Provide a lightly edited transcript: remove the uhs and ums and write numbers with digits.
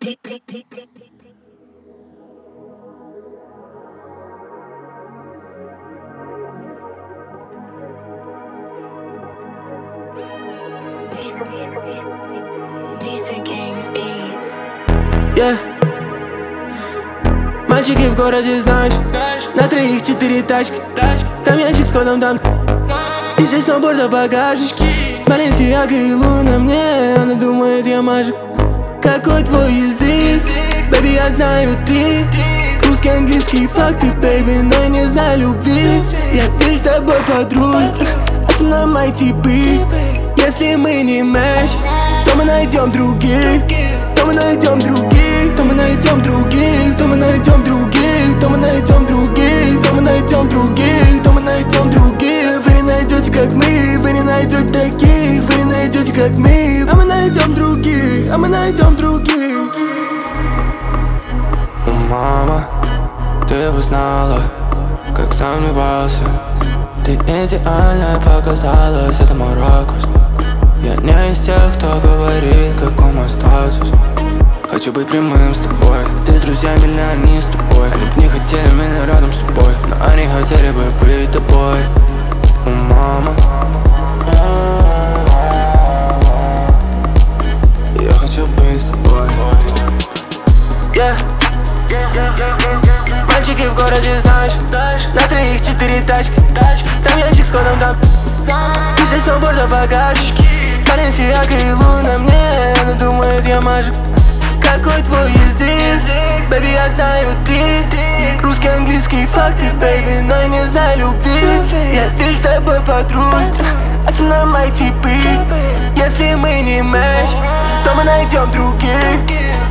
Мальчики в городе, знаешь, на троих 4 тачки. Там ящик с кодом, там и 6 сноуборда в багажнике. Баленсиага и Луна мне, она думает, я мажик. Какой твой язык? Бэби, я знаю 3. Русский, английский, факты, бэби, но я не знаю любви. Я вижу с тобой подруг, а со мной мои типы. Если мы не мэч, то мы найдем других. То мы найдем других, то мы найдем других, то мы найдем других, то мы найдем других, то мы найдем других, то мы найдем других. Вы не найдете как мы, вы не найдете таких, вы не найдете как мы. А мы найдем других, а мы найдем других. Мама, ты бы знала, как сомневался. Ты идеальная показалась, это мой ракурс. Я не из тех, кто говорит, какой мой статус. Хочу быть прямым с тобой. Ты с друзьями или они с тобой? Они б не хотели меня рядом с тобой, но они хотели бы быть тобой. Мама, я хочу быть с тобой. Мальчики в городе, знаешь, на троих 4 тачки. Там ящик с кодом, там и 6 сноуборда в багажнике. Баленсиага и Луна мне, она думает, я мажик. Какой твой язык? Бэби, я знаю 3. Русский, английский, факты, бэби, но я не знаю любви. Я вижу с тобой подруг, а со мной мои типы. Если мы не мэч, то мы найдем других.